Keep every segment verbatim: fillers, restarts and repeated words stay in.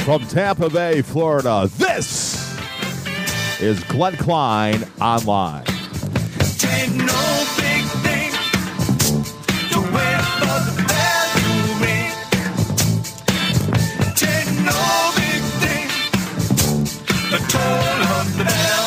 From Tampa Bay, Florida, this is Glenn Klein Online. Ain't no big thing to wear for the bell to ring. Ain't no big thing the toll of the bell.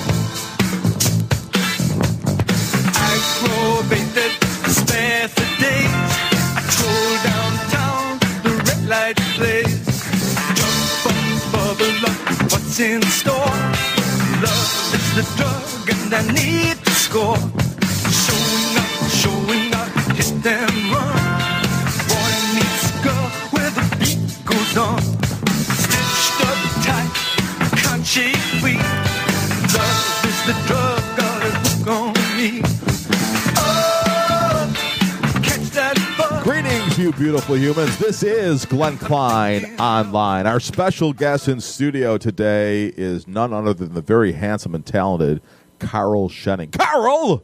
I probated the spare for days. I troll downtown, the red light plays. Jump up, bubble up, what's in store? Love is the drug and I need to score. Showing up, showing up, hit and run. Boy meets girl where the beat goes on. Stitched up tight, can't shake free. Love is the drug, got a hook on me. Oh, catch that bug. Greetings, you beautiful humans. This is Glenn Klein Online. Our special guest in studio today is none other than the very handsome and talented Carl Schenning. Carl!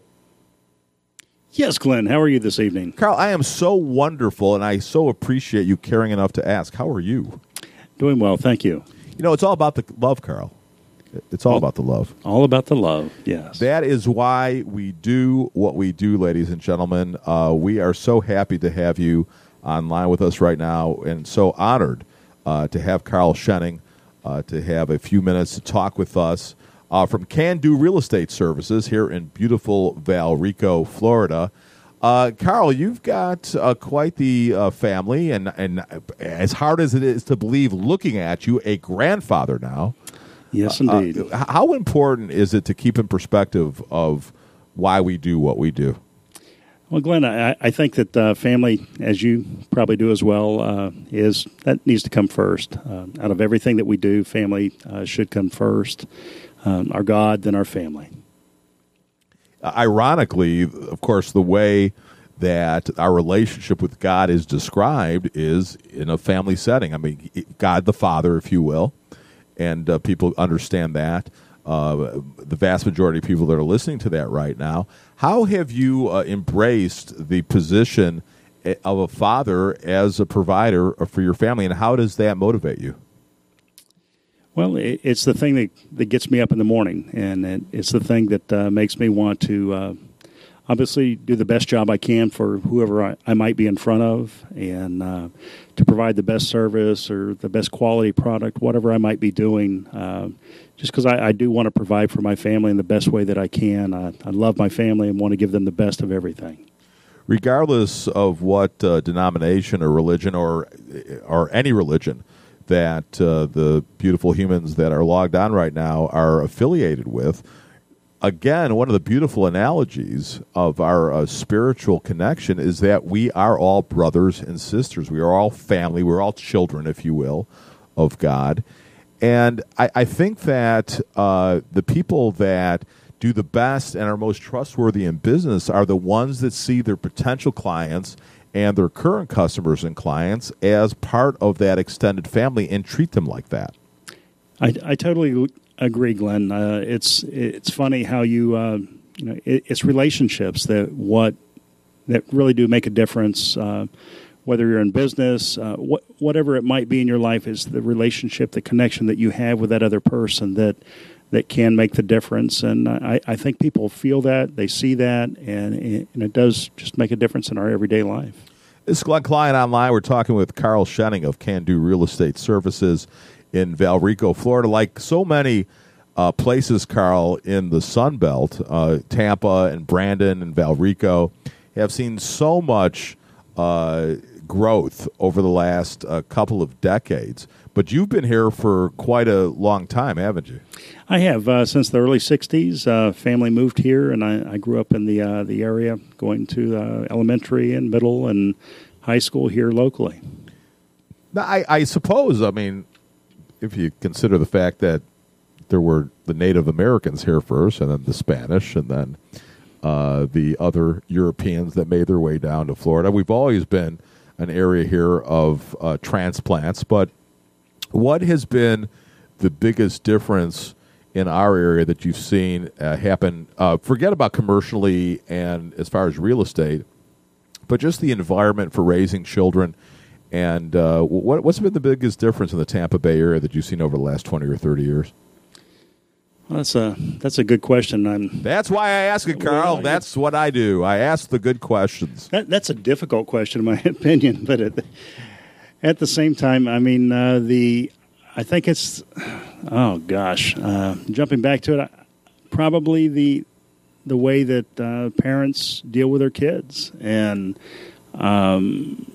Yes, Glenn. How are you this evening? Carl, I am so wonderful, and I so appreciate you caring enough to ask. How are you? Doing well, thank you. You know, it's all about the love, Carl. It's all, all about the love. All about the love, yes. That is why we do what we do, ladies and gentlemen. Uh, we are so happy to have you online with us right now, and so honored uh, to have Carl Schenning uh, to have a few minutes to talk with us uh, from Can Do Real Estate Services here in beautiful Valrico, Florida. Uh, Carl, you've got uh, quite the uh, family, and, and as hard as it is to believe, looking at you, a grandfather now. Yes, indeed. Uh, how important is it to keep in perspective of why we do what we do? Well, Glenn, I, I think that uh, family, as you probably do as well, uh, is that needs to come first. Uh, out of everything that we do, family uh, should come first. Um, our God, then our family. Uh, ironically, of course, the way that our relationship with God is described is in a family setting. I mean, God the Father, if you will. And uh, people understand that. Uh, the vast majority of people that are listening to that right now. How have you uh, embraced the position of a father as a provider for your family, and how does that motivate you? Well, it, it's the thing that, that gets me up in the morning, and it, it's the thing that uh, makes me want to uh, obviously do the best job I can for whoever I, I might be in front of, and uh, to provide the best service or the best quality product, whatever I might be doing, uh, just because I, I do want to provide for my family in the best way that I can. I, I love my family and want to give them the best of everything. Regardless of what uh, denomination or religion or or any religion that uh, the beautiful humans that are logged on right now are affiliated with, again, one of the beautiful analogies of our uh, spiritual connection is that we are all brothers and sisters. We are all family. We're all children, if you will, of God. And I, I think that uh, the people that do the best and are most trustworthy in business are the ones that see their potential clients and their current customers and clients as part of that extended family and treat them like that. I, I totally agree, Glenn. Uh, it's it's funny how you uh, you know it, it's relationships that what that really do make a difference. Uh, whether you're in business, uh, what, whatever it might be in your life, is the relationship, the connection that you have with that other person that that can make the difference. And I, I think people feel that, they see that, and it, and it does just make a difference in our everyday life. This is Glenn Klein Online. We're talking with Carl Schenning of Can Do Real Estate Services in Valrico, Florida. Like so many uh, places, Carl, in the Sun Belt, uh, Tampa and Brandon and Valrico have seen so much uh, growth over the last uh, couple of decades. But you've been here for quite a long time, haven't you? I have. Uh, since the early sixties, uh, family moved here, and I, I grew up in the uh, the area, going to uh, elementary and middle and high school here locally. Now, I, I suppose, I mean, if you consider the fact that there were the Native Americans here first, and then the Spanish, and then uh, the other Europeans that made their way down to Florida. We've always been an area here of uh, transplants, but what has been the biggest difference in our area that you've seen uh, happen? Uh, forget about commercially and as far as real estate, but just the environment for raising children And uh, what, what's been the biggest difference in the Tampa Bay area that you've seen over the last twenty or thirty years? Well, that's a that's a good question. I'm, That's why I ask it, Carl. Well, that's what I do. I ask the good questions. that, that's a difficult question, in my opinion. But at the, at the same time, I mean, uh, the I think it's oh gosh, uh, jumping back to it, probably the the way that uh, parents deal with their kids, and um,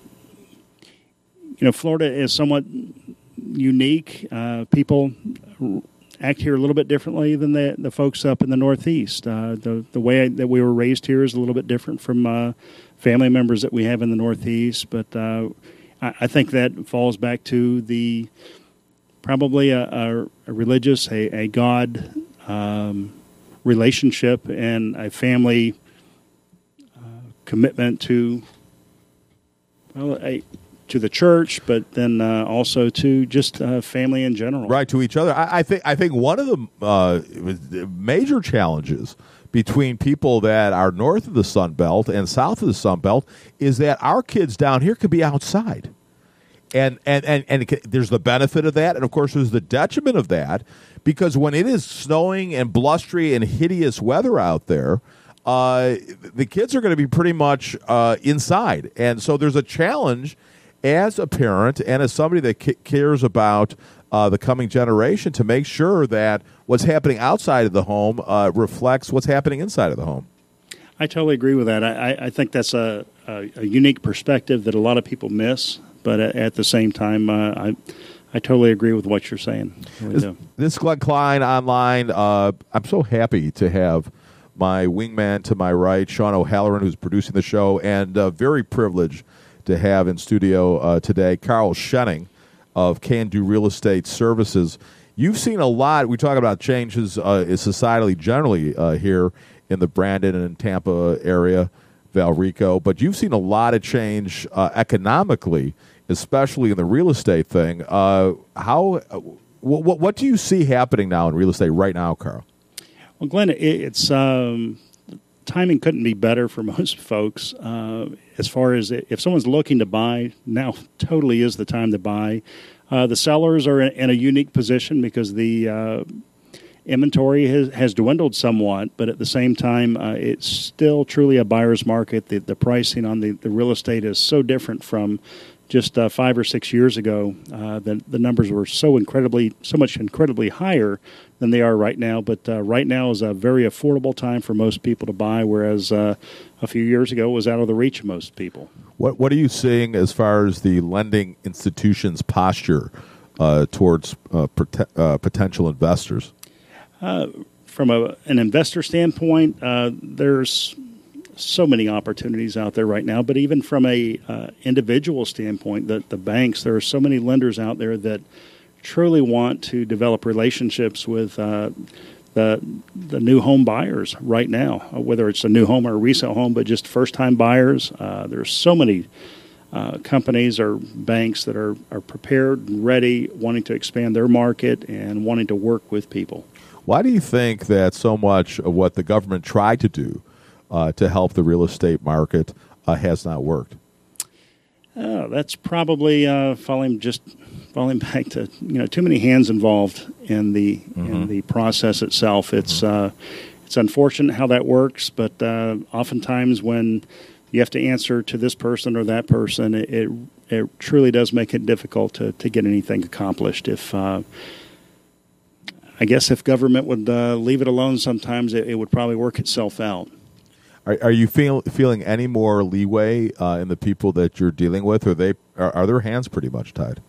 you know, Florida is somewhat unique. Uh, people act here a little bit differently than the, the folks up in the Northeast. Uh, the the way that we were raised here is a little bit different from uh, family members that we have in the Northeast. But uh, I, I think that falls back to the probably a, a, a religious, a, a God um, relationship, and a family uh, commitment to well, a to the church, but then uh, also to just uh, family in general. Right, to each other. I, I think I think one of the uh, major challenges between people that are north of the Sun Belt and south of the Sun Belt is that our kids down here could be outside. And, and, and, and it, there's the benefit of that, and of course there's the detriment of that, because when it is snowing and blustery and hideous weather out there, uh, the kids are going to be pretty much uh, inside. And so there's a challenge as a parent and as somebody that c- cares about uh, the coming generation to make sure that what's happening outside of the home uh, reflects what's happening inside of the home. I totally agree with that. I, I think that's a, a, a unique perspective that a lot of people miss, but at, at the same time, uh, I I totally agree with what you're saying. Really This, do. this Glenn Klein online, uh, I'm so happy to have my wingman to my right, Sean O'Halloran, who's producing the show, and uh, very privileged to have in studio uh, today Carl Schenning of Can Do Real Estate Services. You've seen a lot. We talk about changes uh, societally generally uh, here in the Brandon and Tampa area, Valrico, but you've seen a lot of change uh, economically, especially in the real estate thing. Uh, how? Uh, what, what do you see happening now in real estate right now, Carl? Well, Glenn, it, it's um, timing couldn't be better for most folks. Uh, as far as if someone's looking to buy, now totally is the time to buy. Uh, the sellers are in, in a unique position because the uh, inventory has, has dwindled somewhat, but at the same time, uh, it's still truly a buyer's market. The, the pricing on the, the real estate is so different from just uh, five or six years ago. Uh, the, the numbers were so incredibly, so much incredibly higher than they are right now. But uh, right now is a very affordable time for most people to buy, whereas uh, a few years ago it was out of the reach of most people. What What are you seeing as far as the lending institutions' posture uh, towards uh, prote- uh, potential investors? Uh, from a, an investor standpoint, uh, there's so many opportunities out there right now. But even from a uh, individual standpoint, the, the banks, there are so many lenders out there that truly want to develop relationships with uh, the the new home buyers right now, whether it's a new home or a resale home, but just first-time buyers. Uh, there's so many uh, companies or banks that are, are prepared and ready, wanting to expand their market and wanting to work with people. Why do you think that so much of what the government tried to do uh, to help the real estate market uh, has not worked? Uh, that's probably uh, falling just falling back to you know too many hands involved in the mm-hmm. in the process itself. It's mm-hmm. uh, it's unfortunate how that works, but uh, oftentimes when you have to answer to this person or that person, it it, it truly does make it difficult to, to get anything accomplished. If uh, I guess if government would uh, leave it alone, sometimes it, it would probably work itself out. Are, are you feel, feeling any more leeway uh, in the people that you're dealing with? Or they are, are their hands pretty much tied?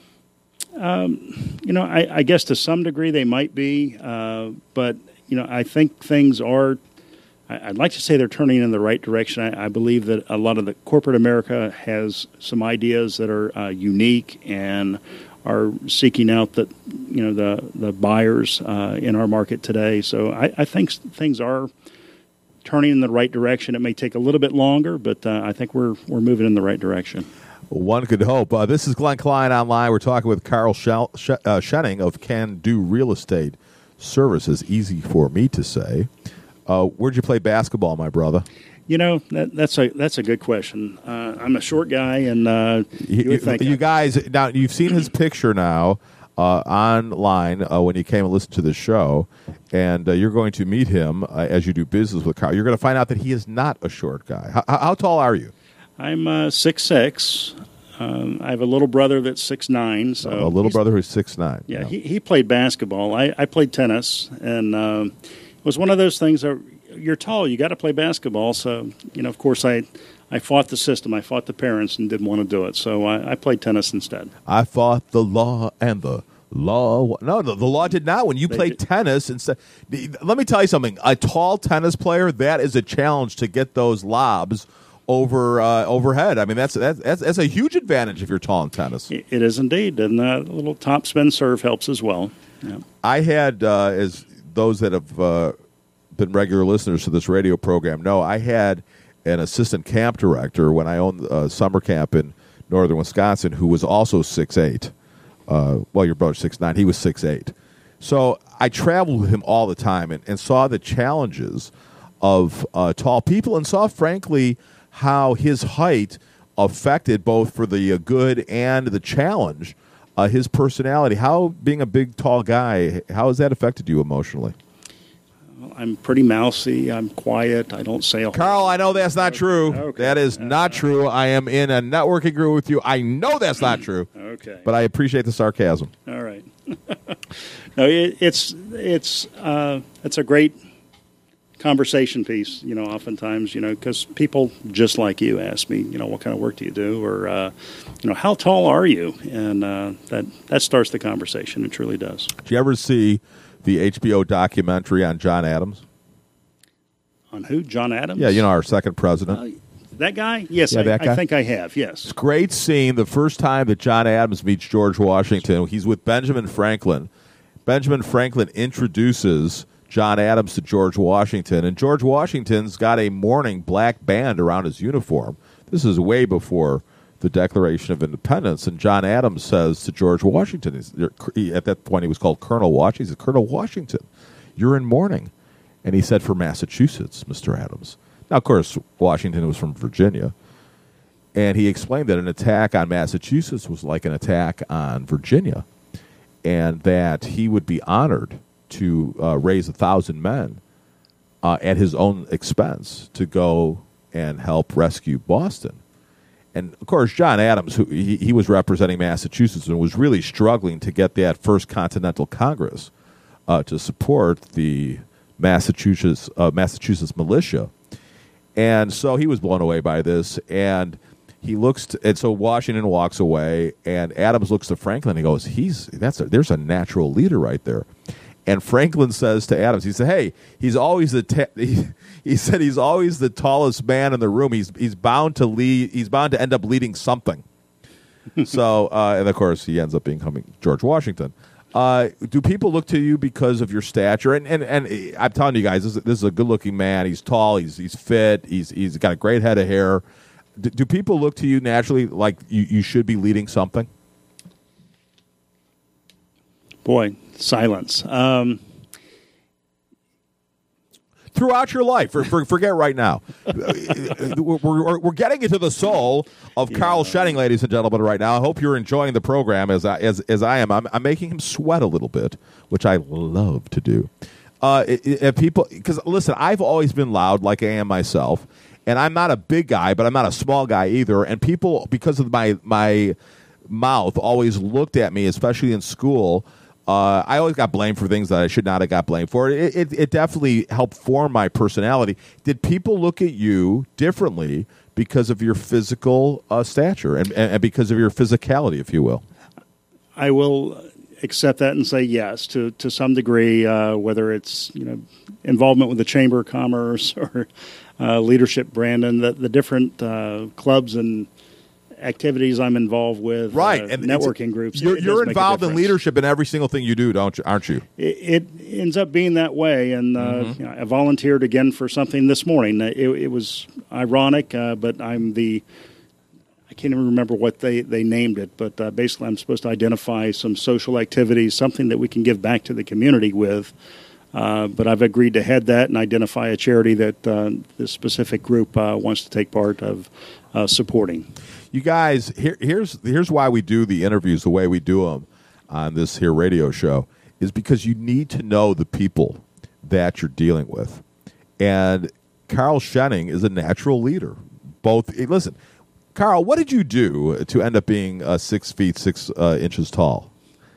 Um, you know, I, I guess to some degree they might be, uh, but you know, I think things are. I, I'd like to say they're turning in the right direction. I, I believe that a lot of the corporate America has some ideas that are uh, unique and are seeking out the you know the the buyers uh, in our market today. So I, I think things are turning in the right direction. It may take a little bit longer, but uh, I think we're we're moving in the right direction. One could hope. Uh, this is Glenn Klein Online. We're talking with Carl Shell, Sh- uh, Schenning of Can Do Real Estate Services. Easy for me to say. Uh, where'd you play basketball, my brother? You know, that, that's a that's a good question. Uh, I'm a short guy, and uh, you, You, would think you I- guys, now you've seen his picture now uh, online uh, when you came and listened to the show, and uh, you're going to meet him uh, as you do business with Carl. You're going to find out that he is not a short guy. How, how tall are you? I'm uh, six six. Um, I have a little brother that's six nine. So a little he's- brother who's six nine. Yeah, he, he played basketball. I, I played tennis, and um, it was one of those things that you're tall, you got to play basketball. So, you know, of course, I, I fought the system. I fought the parents and didn't want to do it. So I, I played tennis instead. I fought the law and the law. No, the, the law did not. When you They played did. tennis, instead, let me tell you something. A tall tennis player, that is a challenge to get those lobs over uh, overhead. I mean, that's, that's that's that's a huge advantage if you're tall in tennis. It, it is indeed. And uh, a little top spin serve helps as well. Yeah. I had, uh, as those that have uh, been regular listeners to this radio program know, I had an assistant camp director when I owned a summer camp in northern Wisconsin who was also six eight. Uh, well, your brother's six nine. He was six eight. So I traveled with him all the time and, and saw the challenges of uh, tall people and saw, frankly, how his height affected both for the uh, good and the challenge uh, his personality. How, being a big, tall guy, how has that affected you emotionally? I'm pretty mousy. I'm quiet. I don't say a whole Carl, I know that's not true. Okay. That is not true. I am in a networking group with you. I know that's not true. Okay. But I appreciate the sarcasm. All right. No, it, it's it's uh, it's a great conversation piece. You know, oftentimes, you know, because people just like you ask me, you know, what kind of work do you do, or uh, you know, how tall are you, and uh, that that starts the conversation. It truly does. Did you ever see the H B O documentary on John Adams? On who? John Adams? Yeah, you know, our second president. Uh, that guy? Yes, Yeah, I, that guy? I think I have. Yes. Great scene. The first time that John Adams meets George Washington, he's with Benjamin Franklin. Benjamin Franklin introduces John Adams to George Washington, and George Washington's got a mourning black band around his uniform. This is way before the Declaration of Independence, and John Adams says to George Washington, he's, he, at that point he was called Colonel Washington, he said, Colonel Washington, you're in mourning. And he said, for Massachusetts, Mister Adams. Now, of course, Washington was from Virginia, and he explained that an attack on Massachusetts was like an attack on Virginia, and that he would be honored to uh, raise a thousand men uh, at his own expense to go and help rescue Boston. And, of course, John Adams, who he, he was representing Massachusetts and was really struggling to get that First Continental Congress uh, to support the Massachusetts uh, Massachusetts militia. And so he was blown away by this, and he looks to, and so Washington walks away, and Adams looks to Franklin and he goes, he's that's a, there's a natural leader right there. And Franklin says to Adams, he said, hey, he's always the ta- he, he said he's always the tallest man in the room. He's he's bound to lead he's bound to end up leading something. So uh, and of course he ends up becoming George Washington. Uh, do people look to you because of your stature? And and, and I'm telling you guys, this is, this is a good-looking man. He's tall. He's he's fit. He's he's got a great head of hair. Do, do people look to you naturally like you, you should be leading something? Boy, silence. Um, Throughout your life, for, for, forget right now. we're, we're, we're getting into the soul of Carl Schenning, ladies and gentlemen, right now. I hope you're enjoying the program as I, as, as I am. I'm, I'm making him sweat a little bit, which I love to do. Uh, if people, because listen, I've always been loud, like I am myself, and I'm not a big guy, but I'm not a small guy either. And people, because of my my mouth, always looked at me, especially in school. Uh, I always got blamed for things that I should not have got blamed for. It, it, it definitely helped form my personality. Did people look at you differently because of your physical uh, stature and, and, and because of your physicality, if you will? I will accept that and say yes to to some degree, uh, whether it's you know involvement with the Chamber of Commerce or uh, leadership, Brandon, the, the different uh, clubs and activities I'm involved with, Right, uh, and networking groups. You're, it you're does make a involved in difference. leadership in every single thing you do, don't you? Aren't you? It, it ends up being that way, and uh, Mm-hmm. you know, I volunteered again for something this morning. It, it was ironic, uh, but I'm the I can't even remember what they, they named it, but uh, basically I'm supposed to identify some social activities, something that we can give back to the community with Uh, but I've agreed to head that and identify a charity that uh, this specific group uh, wants to take part of uh, supporting. You guys, here, here's here's why we do the interviews the way we do them on this here radio show, is because you need to know the people that you're dealing with. And Carl Schenning is a natural leader. Both, listen, Carl, what did you do to end up being uh, six feet six uh, inches tall?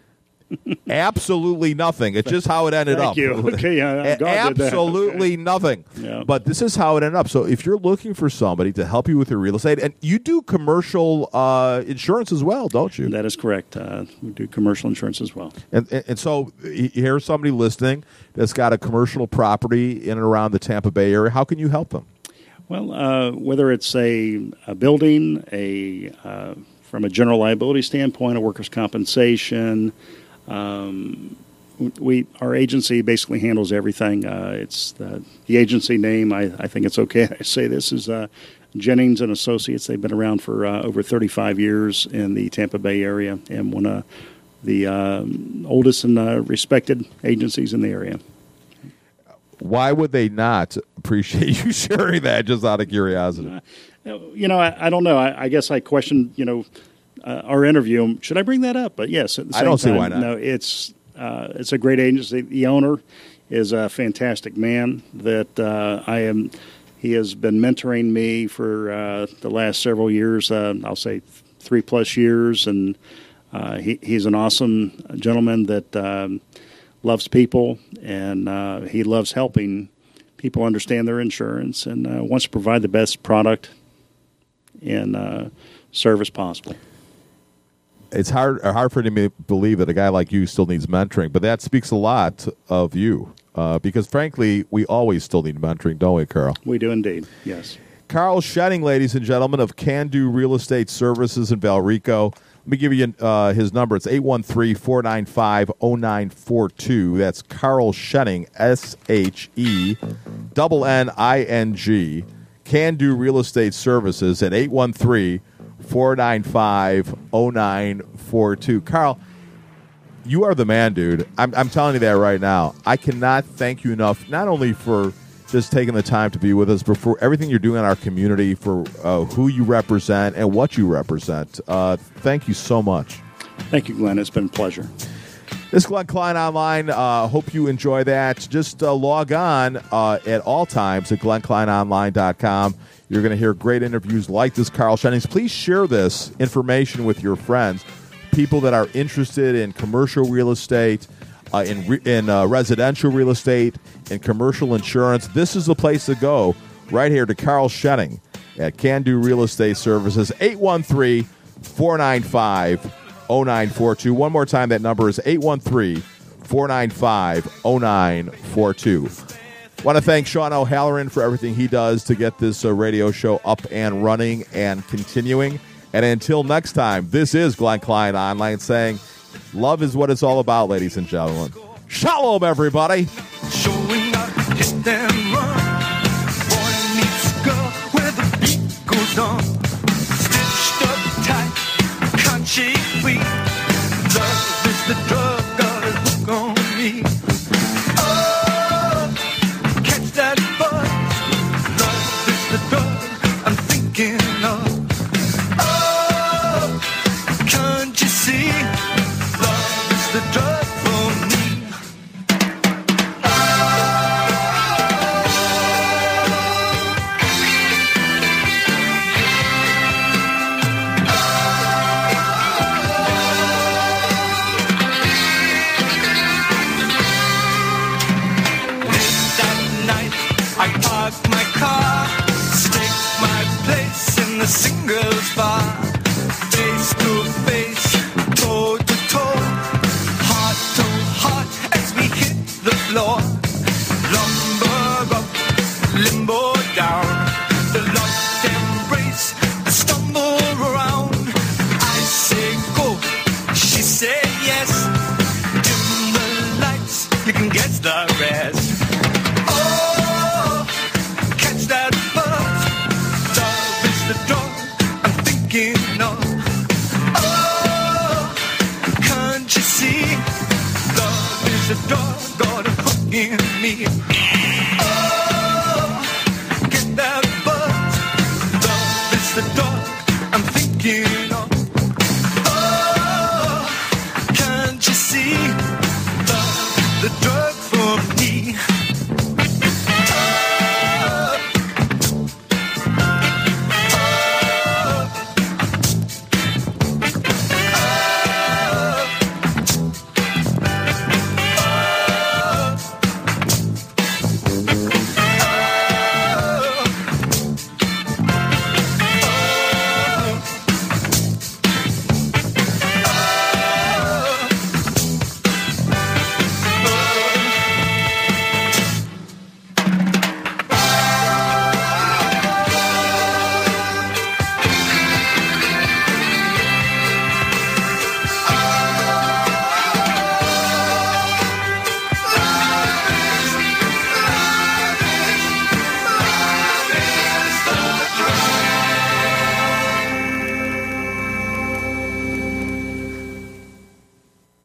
Absolutely nothing. It's just how it ended Thank up. you. Okay, uh, God did that. Absolutely nothing. Yeah. But this is how it ended up. So if you're looking for somebody to help you with your real estate, and you do commercial uh, insurance as well, don't you? That is correct. Uh, we do commercial insurance as well. And, and, and so here's somebody listening that's got a commercial property in and around the Tampa Bay area. How can you help them? Well, uh, whether it's a, a building, a uh, from a general liability standpoint, a workers' compensation, um, we our agency basically handles everything. Uh, it's the, the agency name. I, I think it's okay I say this is uh, Jennings and Associates. They've been around for uh, over thirty-five years in the Tampa Bay area, and one of the um, oldest and uh, respected agencies in the area. Why would they not appreciate you sharing that, just out of curiosity? Uh, you know, I, I don't know. I, I guess I questioned, you know, uh, our interview. Should I bring that up? But yes, at the same I don't see time, why not. No, it's uh, it's a great agency. The owner is a fantastic man. That uh, I am. He has been mentoring me for uh, the last several years. Uh, I'll say three plus years, and uh, he, he's an awesome gentleman that. Um, loves people, and uh, he loves helping people understand their insurance, and uh, wants to provide the best product and uh, service possible. It's hard hard for me to believe that a guy like you still needs mentoring, but that speaks a lot of you, uh, because frankly, we always still need mentoring, don't we, Carl? We do indeed, yes. Carl Schenning, ladies and gentlemen, of Can Do Real Estate Services in Valrico. Let me give you uh, his number. It's eight one three, four nine five, zero nine four two. That's Carl Schenning, S H E N N I N G. Can Do Real Estate Services at eight one three, four nine five, zero nine four two. Carl, you are the man, dude. I'm, I'm telling you that right now. I cannot thank you enough, not only for just taking the time to be with us, but for everything you're doing in our community, for uh, who you represent and what you represent. Uh, thank you so much. Thank you, Glenn. It's been a pleasure. This is Glenn Klein Online. Uh, hope you enjoy that. Just uh, log on uh, at all times at glenn klein online dot com. You're going to hear great interviews like this, Carl Schennings. Please share this information with your friends, people that are interested in commercial real estate, uh, in re- in uh, residential real estate, in commercial insurance. This is the place to go, right here to Carl Schenning at Can Do Real Estate Services, eight one three, four nine five, zero nine four two. One more time, that number is eight one three, four nine five, zero nine four two. Want to thank Sean O'Halloran for everything he does to get this uh, radio show up and running and continuing. And until next time, this is Glenn Klein Online saying, love is what it's all about, ladies and gentlemen. Shalom, everybody. Showing up, hit and run. Boy meets girl where the beat goes on. Stitched up tight, can't shake free. Love is the drug, got a hook on me. Oh, catch that buzz. Love is the drug I'm thinking of. Oh, can't you see? Love is the drug for me. I park my car, stake my place in the singles bar. Face to face, toe to toe, heart me.